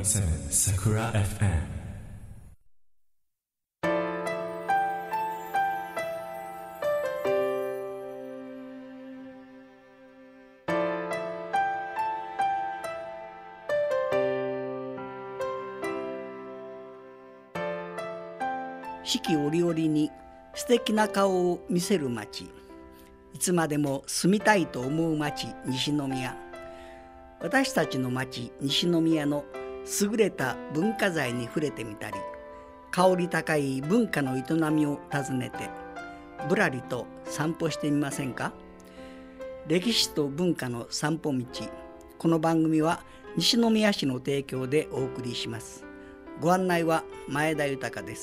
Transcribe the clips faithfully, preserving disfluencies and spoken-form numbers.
イントセブン Sakura エフエム。 四季折々に素敵な顔を見せる町、いつまでも住みたいと思う町、西宮。私たちの町西宮の優れた文化財に触れてみたり、香り高い文化の営みを訪ねてぶらりと散歩してみませんか。歴史と文化の散歩道。この番組は西宮市の提供でお送りします。ご案内は前田豊です。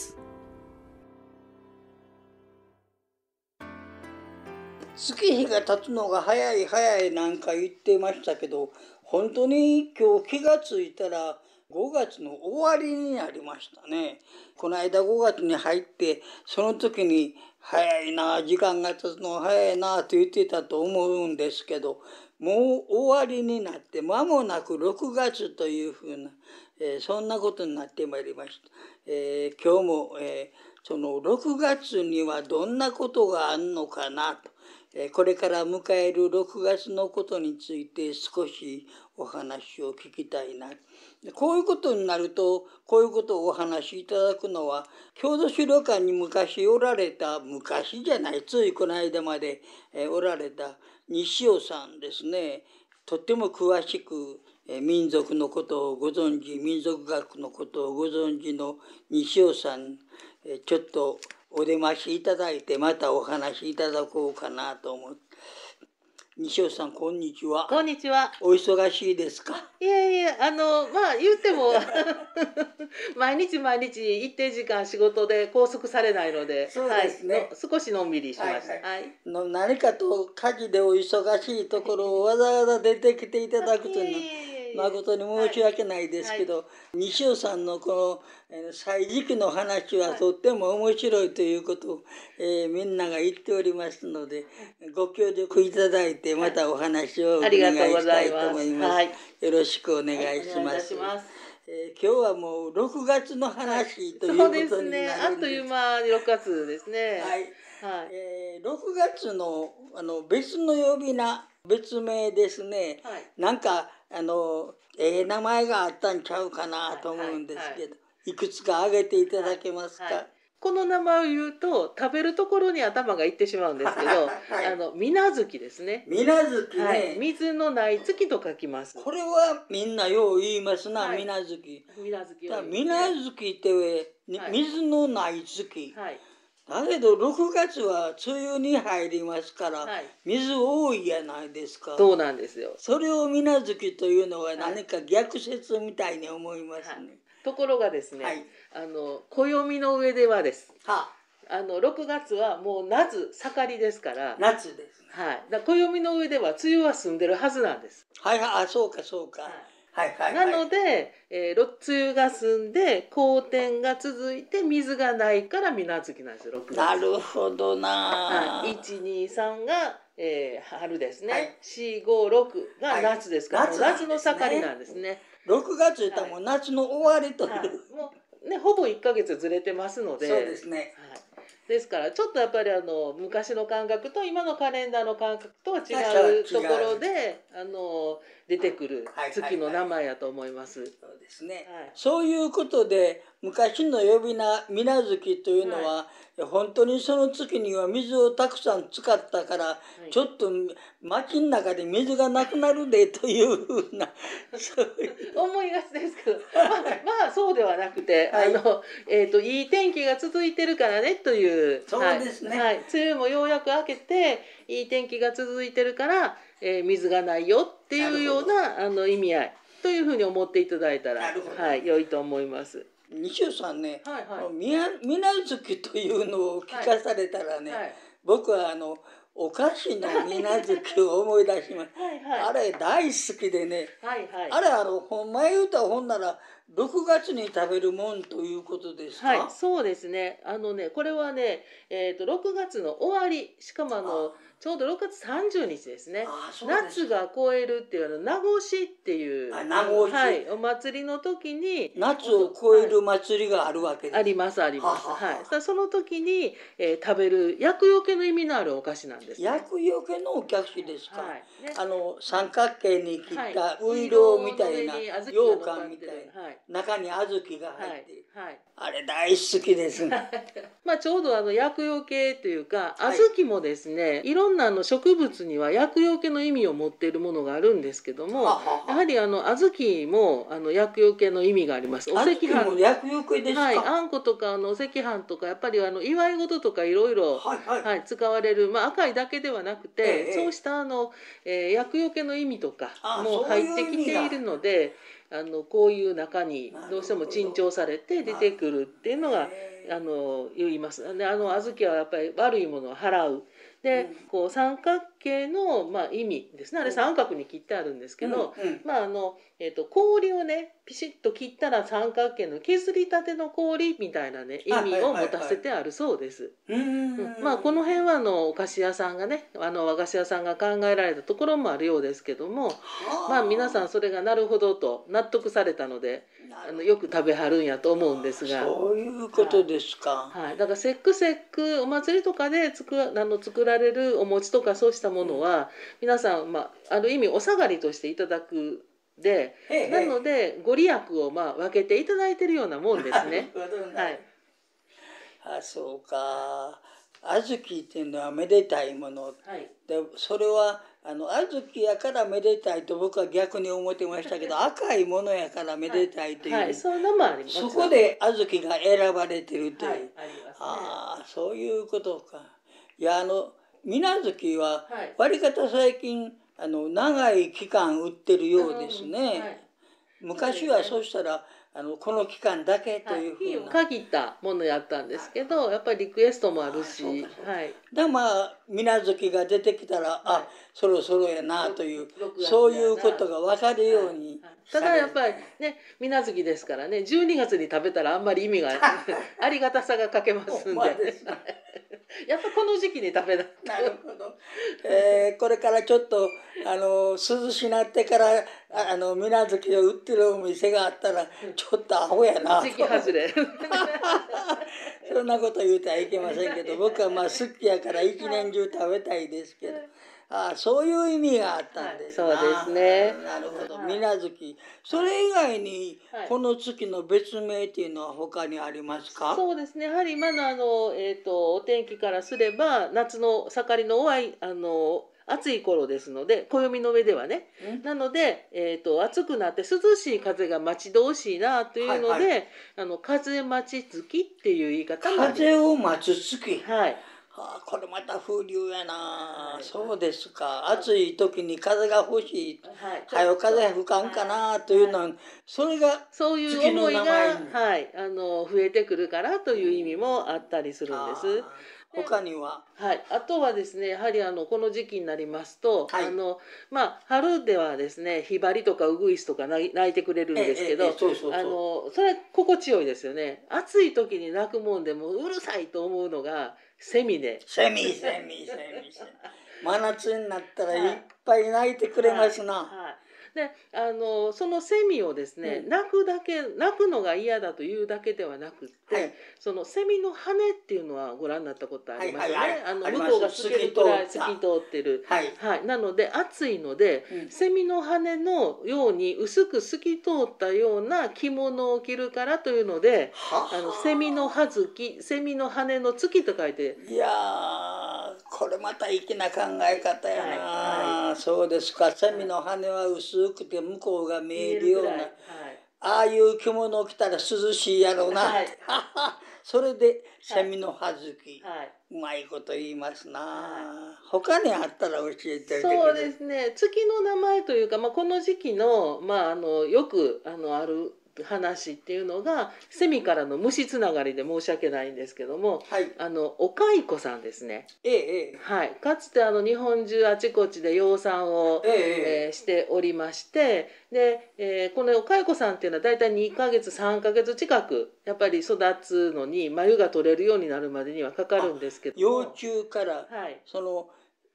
月日が経つのが早い早いなんか言ってましたけど、本当に今日気がついたらごがつの終わりになりましたね。この間ごがつに入って、その時に早いな、時間が経つの早いなと言ってたと思うんですけど、もう終わりになって間もなくろくがつというふうな、えー、そんなことになってまいりました。えー、今日も、えー、そのろくがつにはどんなことがあるのかなと、これから迎えるろくがつのことについて少しお話を聞きたいな。こういうことになると、こういうことをお話しいただくのは、郷土資料館に昔おられた、昔じゃない、ついこの間までおられた西尾さんですね。とっても詳しく民族のことをご存知、民族学のことをご存知の西尾さん、ちょっとお出ましいただいて、またお話しいただこうかなと思って。西尾さん、こんにちは。 こんにちは。 お忙しいですか？ いやいや、あのまあ言っても毎日毎日一定時間仕事で拘束されないので、 そうですね、 はい、少しのんびりしました。はいはいはい、 の何かと家事でお忙しいところをわざわざ出てきていただくというのは誠に申し訳ないですけど、はいはい、西尾さんのこの歳時記の話はとっても面白いということを、えー、みんなが言っておりますので、ご協力いただいてまたお話をお願いしたいと思います。はい、よろしくお願いします。はい、えー、今日はもうろくがつの話ということになるんです。 そうですね。あっという間にろくがつですね。 はい。はい、えー、ろくがつのあの別の呼び名、別名ですね。はい、なんかあのええー、名前があったんちゃうかなと思うんですけど、はいはいはい、いくつか挙げていただけますか？はいはい、 この名前を言うと食べるところに頭がいってしまうんですけど、はい、あの水無月ですね。 水無月ね、はい、 水のない月と書きます。 これはみんなよう言いますな、はい、水無月。 水無月を水無月って、はい、水のない月。はい、だけどろくがつは梅雨に入りますから、はい、水多いやないですか。 そうなんですよ。 それを水無月というのは何か逆説みたいに思いますね。はい、 ところがですね、はい、あの暦の上ではです。はあ、あのろくがつはもう夏盛りですから。 夏です、ね。 はい。だ暦の上では梅雨は済んでるはずなんです。 はいはい、あ、そうかそうか。はいはいはいはい、なので、えー、梅雨が済んで好天が続いて水がないから水無月なんですよ、ろくがつ。 なるほどな、 はい、いちにさんが、えー、春ですね、はい、よんごろくが夏ですから、はい、夏, 夏の盛りなんですね。 ろくがついったらもう夏の終わりという、はいはい、 もうね、ほぼいっかげつずれてますので。 そうですね、はい、 ですからちょっとやっぱりあの昔の感覚と今のカレンダーの感覚とは違うところであの出てくる月の名前やと思います。 そうですね、はい、そういうことで昔の呼び名水無月というのは、はい、本当にその月には水をたくさん使ったから、はい、ちょっと町の中で水がなくなるでというふうな思いがちですけど、まあ、まあそうではなくて、はい、あのえーと、いい天気が続いてるからねという、 そうですね、 はいはい、梅雨もようやく明けていい天気が続いてるから、えー、水がないよっていうようなあの意味合いというふうに思っていただいたら、はい、良いと思います。 西尾さんね、はいはい、水無月というのを聞かされたらね、はいはい、僕はあのお菓子の水無月を思い出します。はいはい、あれ大好きでね、はいはい、あれあのほんま言うたらほんならろくがつに食べるもんということですか？ はい、そうですね。あのね、これはね、えーと、ろくがつの終わり、しかもあのちょうどろくがつさんじゅうにちですね。 あそうです夏が越えるっていうあの名越っていうあ名越、 はい、お祭りの時に夏を越える祭りがあるわけです。 ありますあります。 ははははい。さその時に、えー食べる厄除けの意味のあるお菓子なんです、ね。 厄除けのお菓子ですか。 はいね、 あの三角形に切ったはいウイロウみたいなウイロウの上に羊小豆が乗っかってる羹みたいな、 はい中に小豆が入っている、 はいはい、 あれ大好きですね。 まあちょうどあの厄除けというかはい小豆もですね、いろんなあの植物には厄除けの意味を持っているものがあるんですけども、 はははやはりあの小豆もあの厄除けの意味があります。お赤小豆も飯、 厄除けですか。 はい、あんことかあのお赤飯とかやっぱりあの祝い事とかいろいろはいはいはい、使われる、まあ、赤いだけではなくて、 ええそうしたあの、えー厄除けの意味とかあも入ってきているので、あのこういう中にどうしても珍重されて出てくるっていうのがへーあの言います。であの小豆はやっぱり悪いものを払う。で、 うんこう三角形の、まあ、意味ですね。あれ三角に切ってあるんですけど、 うんうんまああのえー、と氷をねピシッと切ったら三角形の削りたての氷みたいなね意味を持たせてあるそうです。 うーんまあこの辺はあのお菓子屋さんがねあの和菓子屋さんが考えられたところもあるようですけども、まあ皆さんそれがなるほどと納得されたのであのよく食べはるんやと思うんですが、 そういうことですか。 はい、だからせっくせっくお祭りとかで作らあの作られるお餅とかそうしたものは皆さん、まあ、ある意味お下がりとしていただくで、 へえへえなのでご利益をまあ分けていただいてるようなもんですね。 なるほどね。 はいあ、そうか。小豆っていうのはめでたいものはいで、それはあの小豆やからめでたいと僕は逆に思ってましたけど、赤いものやからめでたいという、 はい、そんなもあります。 そこで小豆が選ばれてるという、 はい、ありますね。 ああそういうことか。いやあの水無月ははい割り方最近あの長い期間売ってるようですね。 うんはい昔はそうしたらあのこの期間だけというふ日をうな。 限ったものやったんですけど、やっぱりリクエストもあるし、 あそうかそうかはい。 でまあ水無月が出てきたら、 はいあそろそろやなというろくがつやなそういうことが分かるように、 ただやっぱりね水無月ですからねじゅうにがつに食べたらあんまり意味がありがたさが欠けますんでほんまですねやっぱこの時期に食べないとなるほど、えーこれからちょっとあの涼しなってからああの水無月を売ってるお店があったらちょっとアホやなと時期外れそんなこと言うてはいけませんけど僕はまあ好きやから一年中食べたいですけど。ああそういう意味があったんですな、 はいそうですねなるほど、 はい水無月それ以外にはいこの月の別名っていうのは他にありますか。 そうですねやはり今のあの、えー、とお天気からすれば夏の盛りの終わりあの暑い頃ですので暦の上ではねうんなので、えー、と暑くなって涼しい風が待ち遠しいなというので、 はいはあの風待ち月っていう言い方もあります。 風を待つ月、 はいはあ、これまた風流やな、 はいそうですか暑い時に風が欲しいはい、 はよ風吹かんかなというのはそれがそういう月の思いが、 名前にはい、あの増えてくるからという意味もあったりするんです。 あー他にははい、あとはですねやはりあのこの時期になりますと、 はいあのまあ、春ではですねヒバリとかウグイスとか鳴い鳴いてくれるんですけど、 ええええそうそうそうあのそれ心地よいですよね。暑い時に鳴くもんでもうるさいと思うのがセミで、 セミセミセミセミ真夏になったらいっぱい鳴いてくれますな、 はいであのそのセミをですね、 うん鳴くだけ鳴くのが嫌だというだけではなくって、 はいそのセミの羽っていうのはご覧になったことありますよね、 はいはいはいあのあります向こうが透けるくらい透透きき通ってる、 はいはい、なので暑いので、 うんセミの羽のように薄く透き通ったような着物を着るからというのではあのセミの葉月セミの羽の月と書いていやーこれまた粋な考え方やな、 はいはそうですかセミの羽は薄くて向こうが見えるような、 見えるくああいう着物を着たら涼しいやろうな、 はいそれでセミの葉月、 らい、はい、 うまいこと言いますな、 は他にあったら教えておいてください。 そうですね月の名前というか、まあ、この時期の,、まあ、あのよくあのある話っていうのがセミからの虫つながりで申し訳ないんですけどもはいあのお蚕さんですね、 ええええはい、かつてあの日本中あちこちで養蚕を、 えええええーしておりましてで、えーこのお蚕さんっていうのは大体にかげつさんかげつ近くやっぱり育つのに繭が取れるようになるまでにはかかるんですけども幼虫からはいその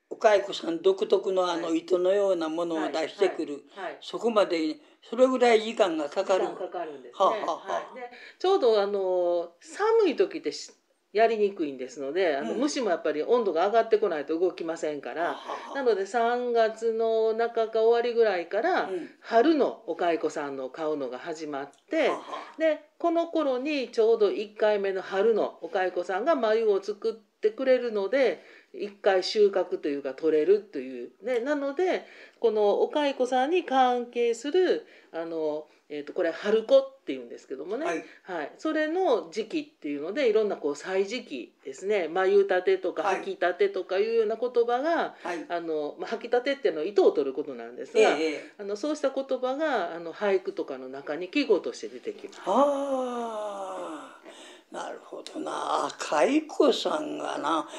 お蚕さん独特のあの糸のようなものを出してくる、はいはい、そこまでそれぐらい時間がかかる。 時間かかるんですね。はあはあはい、でちょうどあの寒い時ってやりにくいんですので、あの虫もやっぱり温度が上がってこないと動きませんから、うん、なのでさんがつの中か終わりぐらいから春のお蚕さんの買うのが始まって、うん、でこの頃にちょうどいっかいめの春のお蚕さんが繭を作ってくれるのでいっかい収穫というか取れるという、ね、なのでこのお蚕さんに関係するあのえー、とこれ春子っていうんですけどもね、はいはい、それの時期っていうのでいろんなこう歳時期ですね、繭立てとか履き立てとかいうような言葉が、はい、あのまあ、履き立てっていうのは糸を取ることなんですが、ええ、あのそうした言葉があの俳句とかの中に季語として出てきます。 はあ、なるほどな。蚕さんがな、はい、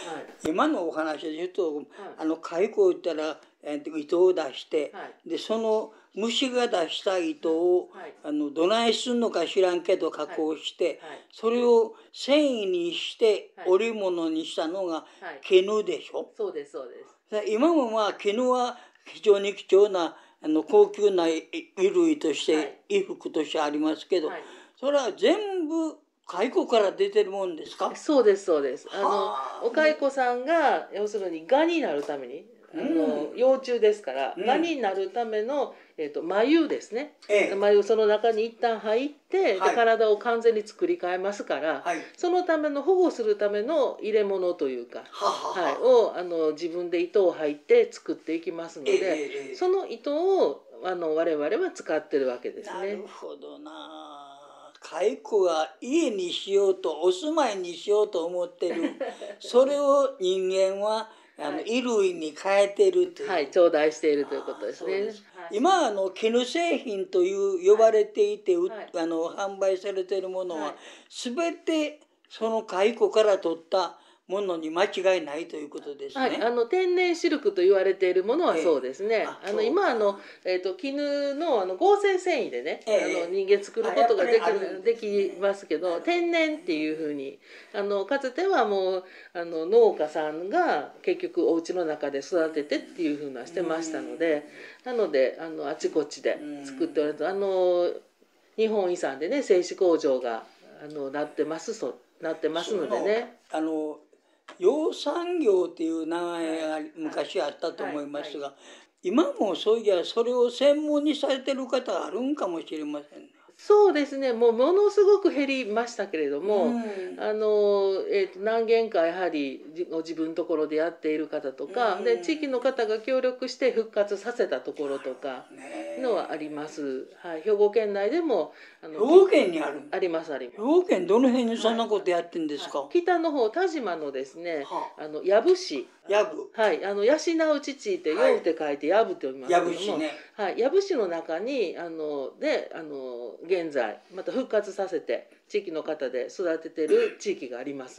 今のお話で言うと、はい、あの蚕を言ったら糸を出して、はい、でその虫が出した糸を、はい、あのどないすんのか知らんけど加工して、はいはい、それを繊維にして織物にしたのが絹でしょ、はい、 そうですそうです。 今もまあ絹は非常に貴重なあの高級な衣類として、はい、衣服としてありますけど、はい、それは全部蚕から出てるもんですか？ そうですそうです。あのお蚕さんが要するに蛾になるためにあの、うん、幼虫ですから蛾、うん、になるための、えー、と繭ですね、ええ、繭その中に一旦入って、はい、で体を完全に作り変えますから、はい、そのための保護するための入れ物というか、ははははい、をあの自分で糸を入って作っていきますので、ええ、その糸をあの我々は使ってるわけですね。 なるほどな。蚕は家にしようとお住まいにしようと思ってるそれを人間はあの、はい、衣類に変えてるという、 はい、頂戴しているということですね。ですはい、今あの絹製品という呼ばれていて、はい、あの販売されているものは、はい、全てその蚕から取ったものに間違いないということですね。 はい、あの天然シルクと言われているものはそうですね。えー、あの今あの、えー、と絹 の, あの合成繊維でね、えー、あの人間作ることがで き, できますけど、天然っていうふうにあのかつてはもうあの農家さんが結局お家の中で育ててっていうふうなしてましたので、なのであのあちこちで作っておられる、あの日本遺産でね製糸工場があのなってますそうなってますのでね。 あの養蚕業っていう名前が昔あったと思いますが、今もそういやそれを専門にされてる方あるんかもしれませんね。 そうですね、もうものすごく減りましたけれども、うん、あのえー、と何軒かやはり自分のところでやっている方とか、うん、で地域の方が協力して復活させたところとかのはあります、はい、兵庫県内でもあの兵庫県にあるありますあります。 兵庫県どの辺にそんなことやってんですか？ はいはい、北の方田島のですね、はあ、あの養父市、 養父、 はい、あの養う父って養うって書いて養父って読みますけども、 養父市ね、 はい、養父市の中にあのであの現在また復活させて地域の方で育ててる地域があります。へ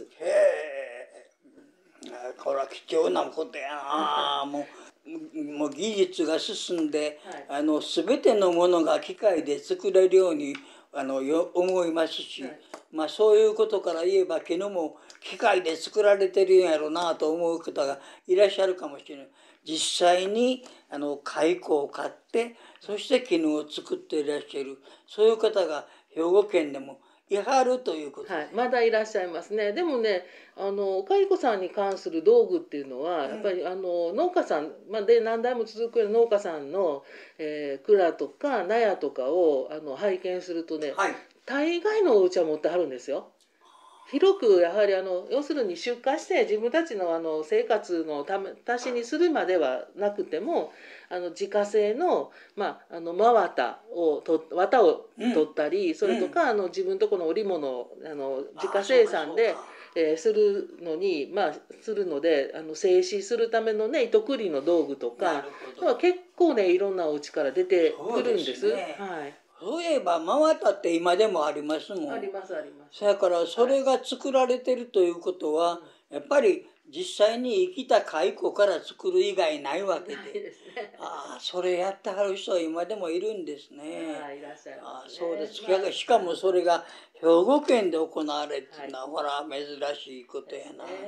え、これは貴重なことやな。もうもう技術が進んで、はい、あの全てのものが機械で作れるようにあのよ思いますし、はい、まあそういうことから言えば絹も機械で作られてるんやろうなと思う方がいらっしゃるかもしれない。実際にあの蚕を買ってそして絹を作っていらっしゃるそういう方が兵庫県でもいはるということ、 はい、まだいらっしゃいますね。でもねあの蚕さんに関する道具っていうのは、うん、やっぱりあの農家さん、まあ、で何代も続く農家さんの、えー、蔵とか納屋とかをあの拝見するとね、はい、大概のお家は持ってはるんですよ。広くやはりあの要するに出荷して自分たちのあの生活のため足しにするまではなくてもあの自家製の、まあ、あの真綿をと綿を取ったり、うん、それとか、うん、あの自分のとこの織物をあの自家生産で、えー、するのにまあするのであの製糸するためのね糸繰りの道具とか結構ねいろんなお家から出てくるんです。 そうですね、はい。そういえば真綿って今でもありますもん。 ありますあります。 だからそれが作られてるということは、はい、やっぱり実際に生きた蚕から作る以外ないわけで。ないですね。ああ、それやってはる人は今でもいるんですね。 ああ、いらっしゃいますね。ああ、 そうです。まあ、しかもそれが兵庫県で行われるっていうのは、はい、ほら珍しいことやな。ね、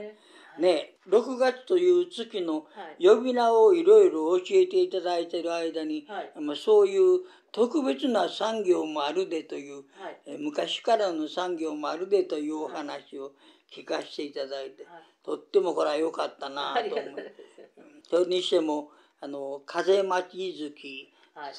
ね、ろくがつという月の呼び名をいろいろ教えていただいている間に、はい、まあ、そういう特別な産業もあるでという、はい、昔からの産業もあるでというお話を聞かせていただいて、はい、とってもこれは良かったなと思います。それにしてもあの風巻き月、はい、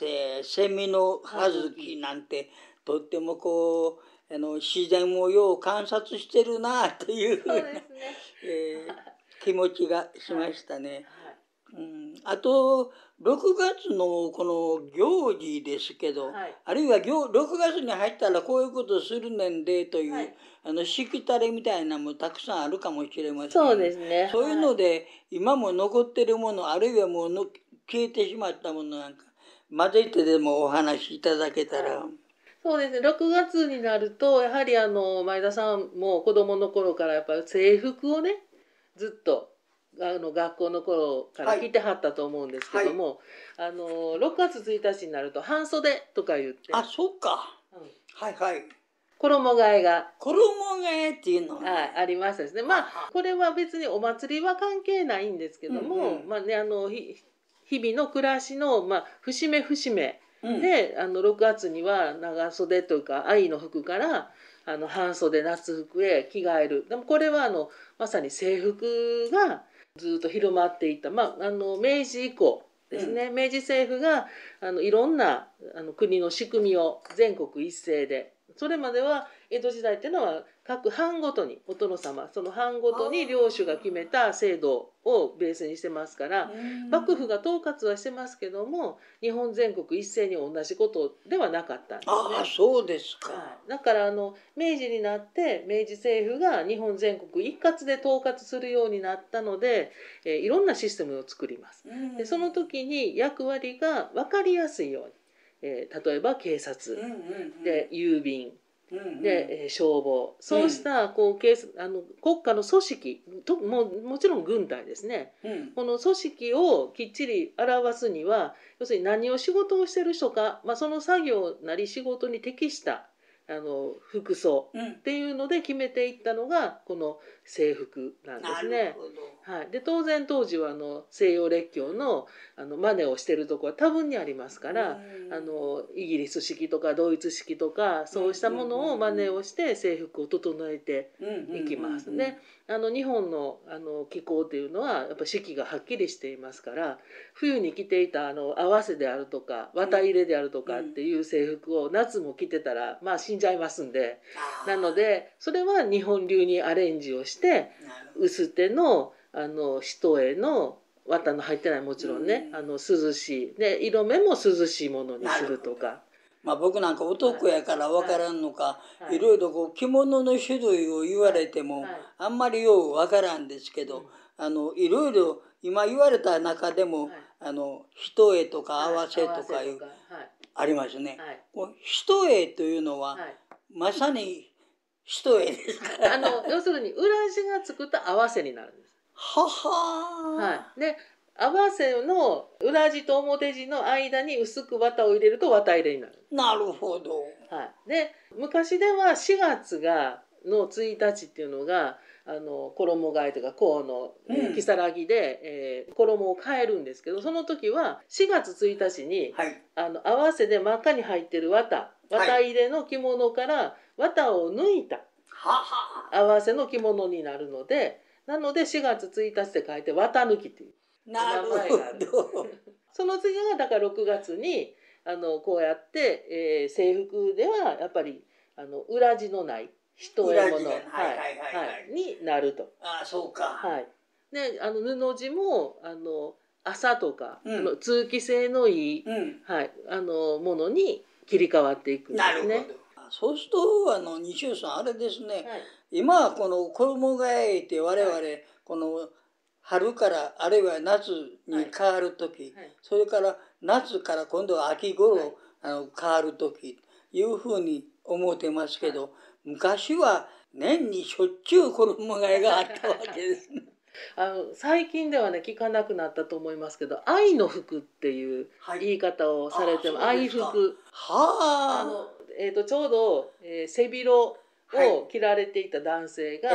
セミの葉月なんてとってもこうあの自然をよう観察してるなというふうな、ねえー、気持ちがしましたね。はいはい、うん、あとろくがつのこの行事ですけど、はい、あるいはろくがつに入ったらこういうことするねんでという、はい、あのしきたりみたいなのもたくさんあるかもしれません。 そうですね。 そういうので、はい、今も残ってるものあるいはもうの消えてしまったものなんか混ぜてでもお話しいただけたら。はい、 そうですね。ろくがつになるとやはりあの前田さんも子供の頃からやっぱり制服をねずっとあの学校の頃から着てはったと思うんですけども、はいはい、あのろくがつついたちになると半袖とか言って、 あ、そうか、うん、はいはい、 衣替えが衣替えっていうのは、 ね、はい、ありましたですね。まあこれは別にお祭りは関係ないんですけども、うんうん、まあねあの日々の暮らしのまあ節目節目で、うん、あのろくがつには長袖というか藍の服からあの半袖夏服へ着替える。でもこれはあのまさに制服がずっと広まっていた、まあ、あの明治以降ですね、うん、明治政府があのいろんなあの国の仕組みを全国一斉で、それまでは江戸時代っていうのは各藩ごとにお殿様その藩ごとに領主が決めた制度をベースにしてますから、幕府が統括はしてますけども日本全国一斉に同じことではなかったんですね。 ああ、そうですか。 はい、だからあの明治になって明治政府が日本全国一括で統括するようになったので、えー、いろんなシステムを作ります。でその時に役割が分かりやすいように、えー、例えば警察で郵便で、えー、消防、そうしたこうあの国家の組織と も, もちろん軍隊ですね、うん、この組織をきっちり表すには要するに何を仕事をしてる人か、まあ、その作業なり仕事に適したあの服装っていうので決めていったのがこの制服なんですね。はい、で当然当時はあの西洋列強のあの真似をしてるところは多分にありますから、あのイギリス式とかドイツ式とかそうしたものを真似をして制服を整えていきます。であの日本のあの気候っていうのはやっぱ四季がはっきりしていますから、冬に着ていたあの合わせであるとか綿入れであるとかっていう制服を夏も着てたらまあ死んじゃいますんで、なのでそれは日本流にアレンジをして薄手のあの一重の綿の入ってないもちろんね、あの涼しいで色目も涼しいものにするとか。 まあ、僕なんか男やから分からんのか、はいはい、いろいろこう着物の種類を言われても、はいはい、あんまりよう分からんですけど、うん、あのいろいろ今言われた中でも、はい、あの一重とか合わせとかいう、はい、ありますね。はい、こう一重というのは、はい、まさに一重ですからあの要するに裏地がつくと合わせになるんです。 はは、 はい、で合わせの裏地と表地の間に薄く綿を入れると綿入れになる。 なるほど。 はい、で昔ではしがつがのついたちっていうのがあの衣替えというか甲の、うん、如月で、えー、衣を変えるんですけど、その時はしがつついたちに、はい、あの合わせで真っ赤に入ってる綿綿入れの着物から綿を抜いた、はい、合わせの着物になるので、なのでしがつついたちって書いて綿抜きっていうなるほどその次がだからろくがつにあのこうやって、えー、制服ではやっぱりあの裏地のない一重物になると。 ああそうか。 はい。であの布地もあの麻とか、うん、あの通気性のいい、うん、はい、あのものに切り替わっていくんですね。なるほど。 そうするとあの西尾さんあれですね、はい、今はこの衣替えって我々、はい、この春からあるいは夏に変わる時、はいはい、それから夏から今度は秋頃、はい、あの変わる時いうふうに思ってますけど、はい、昔は年にしょっちゅう衣替えがあったわけですね。 あの最近ではね聞かなくなったと思いますけど、愛の服っていう言い方をされても、はい、愛服はあの、えー、とちょうど、えー、背広を着られていた男性が、はい、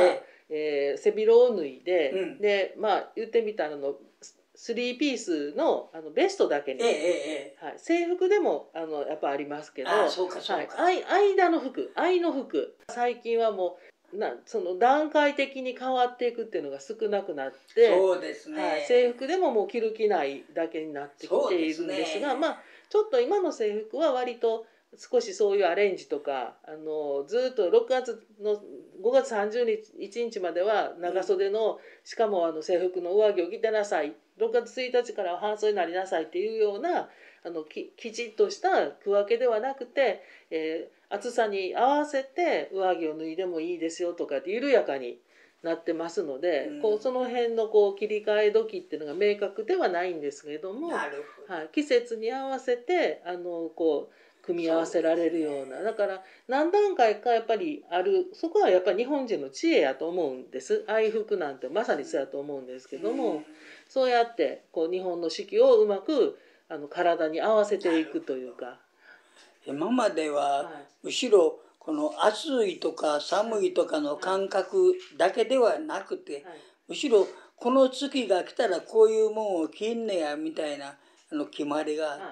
えー背広を脱いで、 うん、 でまあ言ってみたらのスリーピース の, あのベストだけに、 ええええ、 はい、制服でもあのやっぱありますけど、 あ、そうかそうか、 はい、間の服間の服最近はもうなその段階的に変わっていくっていうのが少なくなって、 そうですね、 はい、制服でももう着る着ないだけになってきているんですが、 そうですね、 まあちょっと今の制服は割と少しそういうアレンジとかあのずっとろくがつのごがつさんじゅうにちにちまでは長袖の、うん、しかもあの制服の上着を着てなさい、ろくがつついたちからは半袖になりなさいっていうようなあの き, きちっとした区分けではなくて、えー、暑さに合わせて上着を脱いでもいいですよとかって緩やかになってますので、うん、こうその辺のこう切り替え時っていうのが明確ではないんですけれども、 なるほど、 はい、季節に合わせてあのこう組み合わせられるような、だから何段階かやっぱりある、そこはやっぱり日本人の知恵やと思うんです。愛服なんてまさにそうやと思うんですけども、うん、そうやってこう日本の四季をうまくあの体に合わせていくというか、 今まではむしろこの暑いとか寒いとかの感覚だけではなくて、はいはい、むしろこの月が来たらこういうもんを着んねやみたいなあの決まりがあって、はい、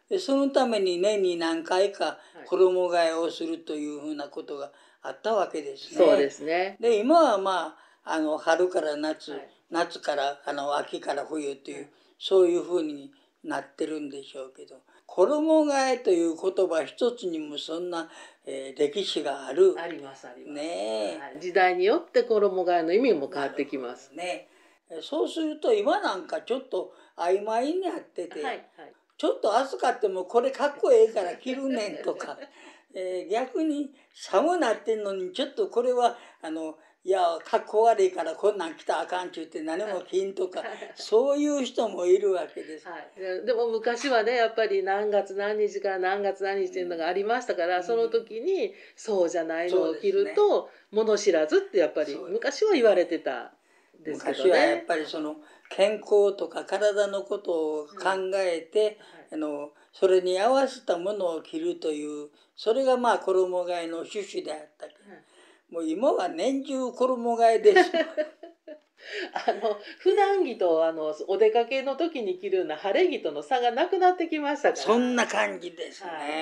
でそのために年に何回か衣替えをするというふうなことがあったわけですね。 そうですね。 で今はまああの春から夏、はい、夏からあの秋から冬という、はい、そういうふうになってるんでしょうけど、衣替えという言葉一つにもそんな、えー、歴史がある。 ありますあります。 ね、 はい、時代によって衣替えの意味も変わってきます。 ね、そうすると今なんかちょっと曖昧になってて、はいはい、ちょっと暑かってもこれかっこええから着るねんとか、えー、逆に寒なってんのにちょっとこれはあのいやかっこ悪いからこんなん着たらあかんちゅうて何も着んとか、そういう人もいるわけです、 はい、でも昔はねやっぱり何月何日から何月何日っていうのがありましたから、うん、その時にそうじゃないのを着ると、ね、物知らずってやっぱり昔は言われてたんですけどね。 昔はやっぱりその健康とか体のことを考えて、うんはい、あのそれに合わせたものを着るというそれがまあ衣替えの趣旨であったけど、うんもう今は年中衣替えですあの普段着とあのお出かけの時に着るような晴れ着との差がなくなってきましたから、 そんな感じですね、はいはい、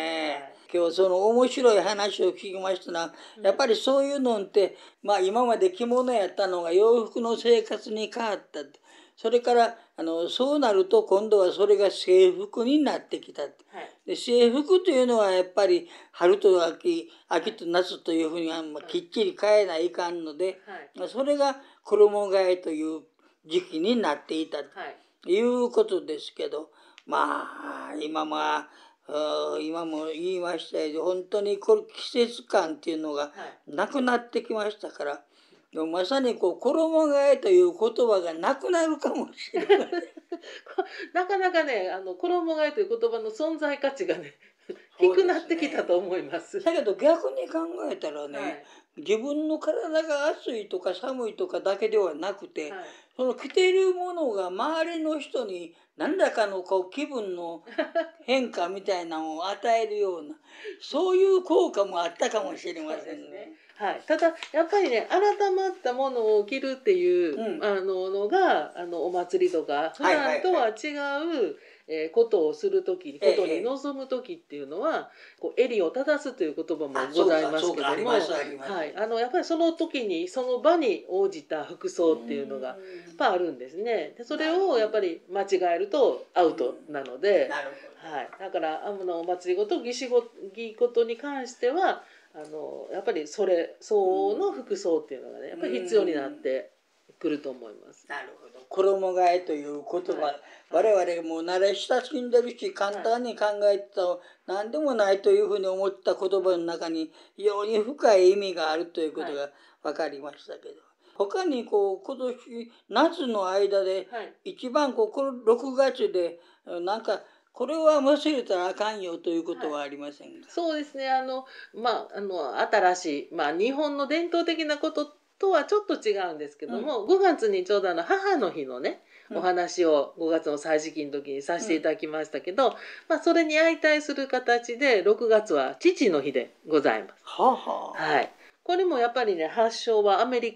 今日その面白い話を聞きましたら、うん、やっぱりそういうのって、まあ、今まで着物やったのが洋服の生活に変わった。それからあのそうなると今度はそれが制服になってきた、はい、で制服というのはやっぱり春と秋秋と夏というふうにはきっちり変えないかんので、はい、それが衣替えという時期になっていたということですけど、まあ今まあ今も言いましたように本当にこれ季節感っていうのがなくなってきましたから。まさにこう衣替えという言葉がなくなるかもしれないなかなかねあの衣替えという言葉の存在価値がね低くなってきたと思います。 だけど逆に考えたらね、はい、自分の体が暑いとか寒いとかだけではなくて、はい、その着ているものが周りの人に何らかのこう気分の変化みたいなのを与えるようなそういう効果もあったかもしれませんね。 はい、ただやっぱりね改まったものを着るっていう、うん、あののがあのお祭りとか普段とは違う、はいはいはいえー、ことをする時に、ことに臨む時っていうのはこう襟を正すという言葉もございますけども、はい、あのやっぱりその時にその場に応じた服装っていうのがやっぱあるんですね。でそれをやっぱり間違えるとアウトなので、はい、だからあのお祭りごと儀式ごとに関してはあのやっぱりそれ相応の服装っていうのがねやっぱり必要になってくると思います。 なるほど。衣替えという言葉、はい、我々も慣れ親しんでるし簡単に考えてた何でもないというふうに思った言葉の中に非常に深い意味があるということが分かりましたけど、はい、他にこう今年夏の間で一番こうろくがつでなんかこれは忘れたらあかんよということはありませんか？はい、 そうですね。あの、まあ、あの新しい、まあ、日本の伝統的なこととはちょっと違うんですけども、うん、ごがつにちょうどあの母の日のね、お話をごがつの歳時期の時にさせていただきましたけど、うんまあ、それに相対する形でろくがつは父の日でございます。 はははい、これもやっぱりね発祥はアメリカ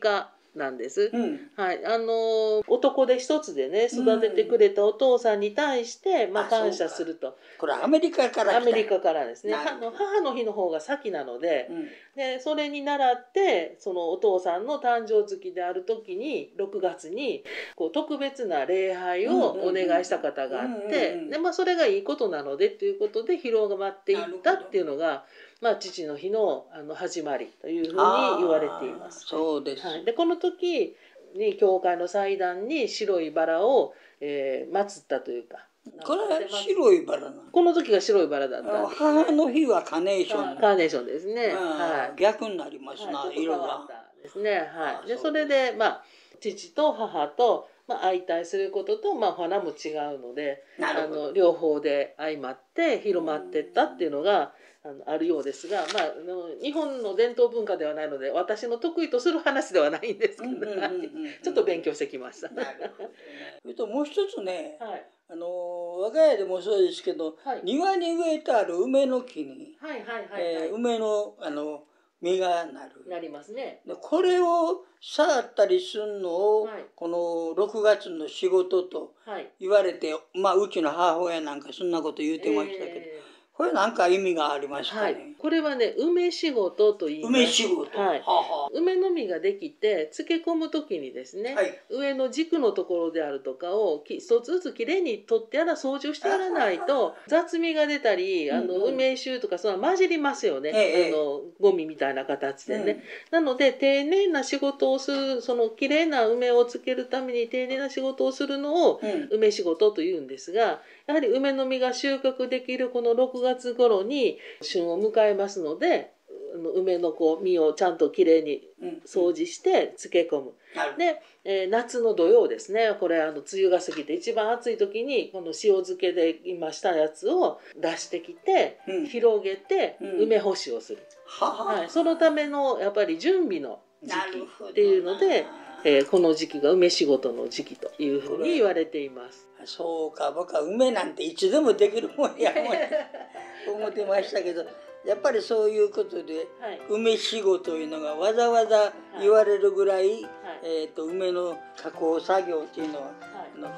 なんです、 うん、 はい、あの男手一つでね育ててくれたお父さんに対して、うん、まあ、感謝すると。 これアメリカから来た。 アメリカからですね。あの母の日の方が先なので、うん、でそれに倣ってそのお父さんの誕生月である時にろくがつにこう特別な礼拝をお願いした方があって、でまあ、それがいいことなのでということで広まっていったっていうのが、まあ、父の日のあの始まりというふうに言われています。 そうです、 はい、でこの時に教会の祭壇に白いバラを、えー、祀ったというか。 これは白いバラなの。 この時が白いバラだったんです。 母の日はカーネーション。 カーネーションですね。 はい。逆になりますな、 はい、 色が。 ですね。はい。でそれでまあ父と母と、まあ、相対することと、まあ、花も違うので、あの両方で相まって広まっていったっていうのがあのあるようですが、まあ、あの日本の伝統文化ではないので私の得意とする話ではないんですけど、ちょっと勉強してきました。なるほどね。 それともう一つね、 はい、 あの我が家でもそうですけど、はい、庭に植えてある梅の木に梅のあの実がなる。 なりますね。 でこれを触ったりするのを、はい、このろくがつの仕事と言われて、はい、まあうちの母親なんかそんなこと言うてましたけど。えーこれなんか意味がありますかね。はい、 これはね梅仕事と言います。 梅仕事。 はい。はは梅の実ができて漬け込む時にですね、はい、上の軸のところであるとかを一つずつきれいに取ってやら掃除をしてやらないと雑味が出たり、あの、うんうん、梅臭とかその混じりますよね。ええ、あのゴミみたいな形でね。うん、なので丁寧な仕事をするそのきれいな梅をつけるために丁寧な仕事をするのを梅仕事というんですが、やはり梅の実が収穫できるこのろくがつ頃に旬を迎えますので、梅のこう実をちゃんときれいに掃除して漬け込む。うん、で、えー、夏の土曜ですね、これあの梅雨が過ぎて一番暑い時にこの塩漬けで今したやつを出してきて、うん、広げて梅干しをする。うんはい、そのためのやっぱり準備の時期っていうので、えー、この時期が梅仕事の時期というふうに言われています。 そうか、僕は梅なんていつでもできるもんやもん思ってましたけど、やっぱりそういうことで、はい、梅仕事というのがわざわざ言われるぐらい、はいえー、と梅の加工作業というのは、はい、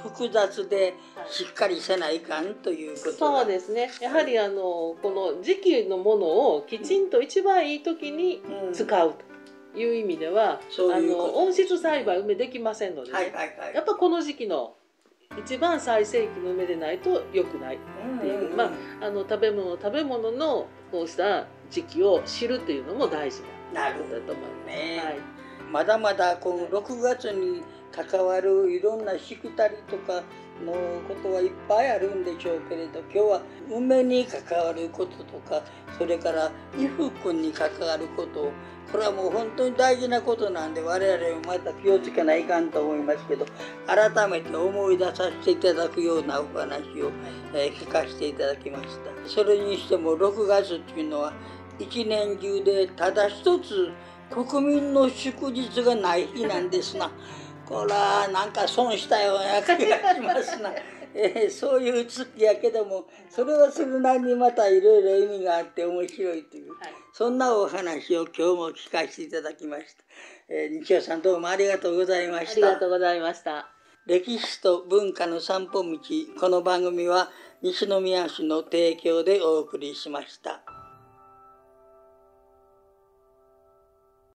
複雑でしっかりせないかんということ、 そうですね。やはりあのこの時期のものをきちんと一番いい時に使うという意味では、うん、あの温室栽培梅できませんので、ねはいはいはい、やっぱこの時期の一番最盛期の梅でないと良くないっていう、うんうん、まああの食べ物食べ物のこうした時期を知るというのも大事なことだと思います。ねはい、 まだまだこのろくがつに関わるいろんなしきたりとかのことはいっぱいあるんでしょうけれど、今日は梅に関わることとか、それから衣服に関わること、これはもう本当に大事なことなんで、我々もまた気をつけないかんと思いますけど、改めて思い出させていただくようなお話を、えー、聞かせていただきました。それにしてもろくがつっていうのは一年中でただ一つ国民の祝日がない日なんですな。こらなんか損したような気がしますな。えー、そういう月やけども、それはそれなりにまたいろいろ意味があって面白いという、はい、そんなお話を今日も聞かせていただきました。えー、日曜さんどうもありがとうございました。 ありがとうございました。 歴史と文化の散歩道、この番組は西宮市の提供でお送りしました。